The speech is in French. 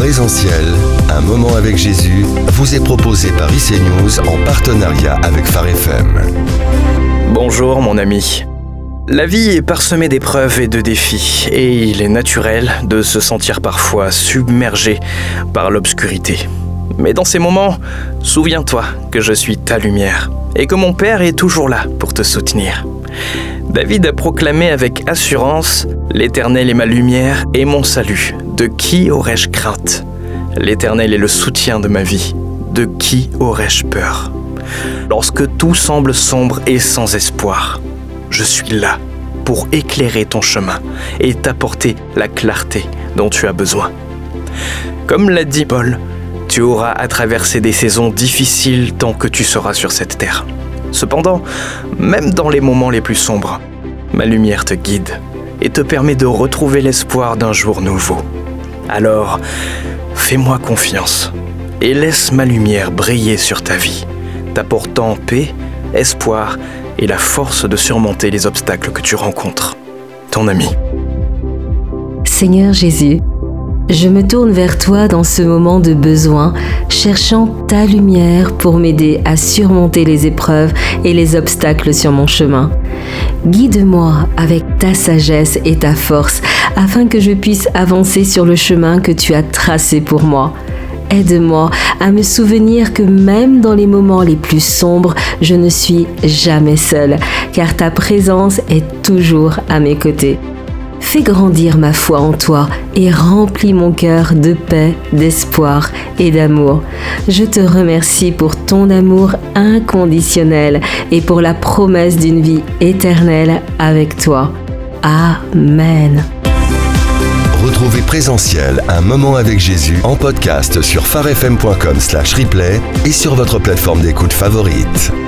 Présentiel, un moment avec Jésus, vous est proposé par IC News en partenariat avec Phare FM. Bonjour mon ami. La vie est parsemée d'épreuves et de défis, et il est naturel de se sentir parfois submergé par l'obscurité. Mais dans ces moments, souviens-toi que je suis ta lumière, et que mon Père est toujours là pour te soutenir. David a proclamé avec assurance « L'Éternel est ma lumière et mon salut. De qui aurais-je crainte ? L'Éternel est le soutien de ma vie. De qui aurais-je peur ? Lorsque tout semble sombre et sans espoir, je suis là pour éclairer ton chemin et t'apporter la clarté dont tu as besoin. » Comme l'a dit Paul, tu auras à traverser des saisons difficiles tant que tu seras sur cette terre. Cependant, même dans les moments les plus sombres, ma lumière te guide et te permet de retrouver l'espoir d'un jour nouveau. Alors, fais-moi confiance et laisse ma lumière briller sur ta vie, t'apportant paix, espoir et la force de surmonter les obstacles que tu rencontres. Ton ami. Seigneur Jésus, je me tourne vers toi dans ce moment de besoin, cherchant ta lumière pour m'aider à surmonter les épreuves et les obstacles sur mon chemin. Guide-moi avec ta sagesse et ta force afin que je puisse avancer sur le chemin que tu as tracé pour moi. Aide-moi à me souvenir que même dans les moments les plus sombres, je ne suis jamais seule, car ta présence est toujours à mes côtés. Fais grandir ma foi en toi et remplis mon cœur de paix, d'espoir et d'amour. Je te remercie pour ton amour inconditionnel et pour la promesse d'une vie éternelle avec toi. Amen. Retrouvez Présentiel, un moment avec Jésus en podcast sur pharefm.com/replay et sur votre plateforme d'écoute favorite.